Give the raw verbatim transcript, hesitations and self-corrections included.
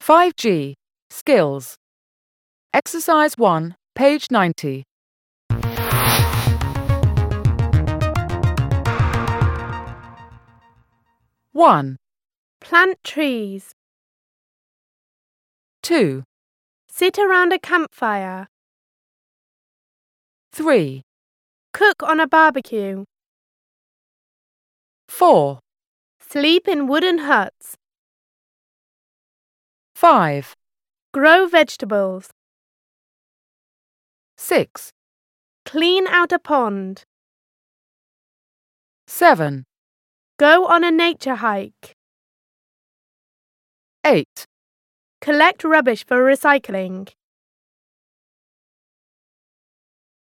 five G. Skills. Exercise one, page ninety. one. Plant trees. two. Sit around a campfire. three. Cook on a barbecue. four. Sleep in wooden huts. five. Grow vegetables. six. Clean out a pond. seven. Go on a nature hike. eight. Collect rubbish for recycling.